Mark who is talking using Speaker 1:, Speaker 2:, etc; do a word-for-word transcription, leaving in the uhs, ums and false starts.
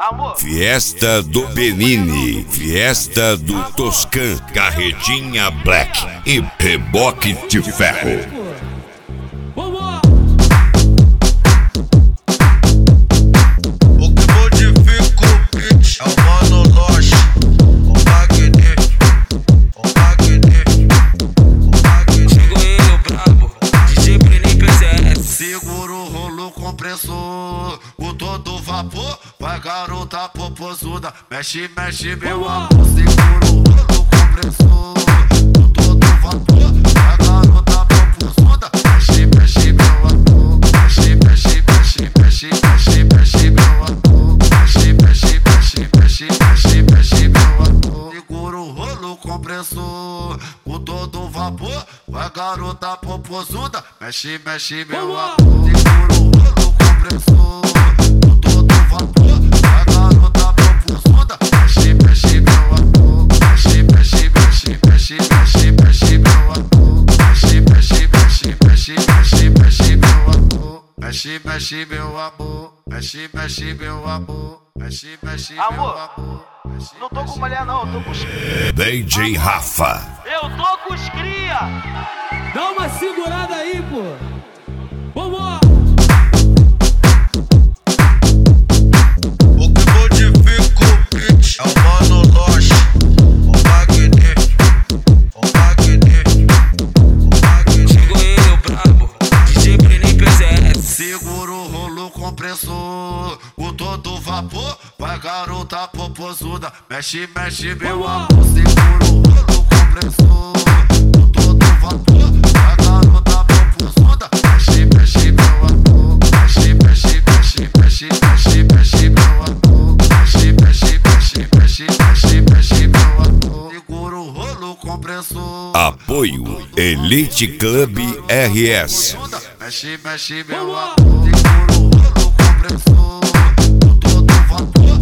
Speaker 1: Amor.
Speaker 2: Fiesta do Benini, Fiesta do Toscan, Carretinha Black e Reboque de Ferro.
Speaker 3: Com todo vapor, vai garota popozuda. Mexe, mexe, meu amor. Segura o rolo compressor. Com todo vapor, vai garota popozuda. Mexe, mexe, meu amor. Mexe, mexe, mexe, mexe, mexe, mexe, meu amor. Mexe, mexe, mexe, mexe, mexe, mexe, meu amor. Segura o rolo compressor. Com todo vapor, vai garota popozuda. Mexe, mexe, meu amor. Segura o rolo compressor. Com todo vapor, vai garota popozuda. Mexe, mexe, meu amor. Mexe, mexe, mexe, mexe, mexe, mexe, meu amor. Mexe, mexe, mexe, mexe, mexe, mexe, meu amor. Mexe, mexe, meu amor. Mexe, mexe, meu amor. Mexe, mexe, meu amor.
Speaker 1: Não tô com mulher não, eu tô com os cria.
Speaker 2: D J Rafa.
Speaker 1: Eu tô com os cria.
Speaker 4: Dá uma segurada aí, pô. Vamos!
Speaker 3: O que modifica o beat é o Mano Loche, o magnífico, o magnífico, o magnífico.
Speaker 5: Chegou ele, o brabo, D J Brenin P Z S.
Speaker 3: Segura o rolo compressor, com todo vapor, vai garota popozuda. Mexe, mexe, meu amor. Segura o rolo compressor, com todo vapor, vai garota popozuda. Mexe, mexe, meu amor. Mexe, mexe, mexe, mexe, mexe, mexe, meu amor. Mexe, mexe, mexe, mexe, mexe, mexe, meu amor. Segura o rolo compressor.
Speaker 2: Apoio Elite Club R S.
Speaker 3: Mexe, mexe, meu amor. Segura o rolo compressor. Com todo vapor,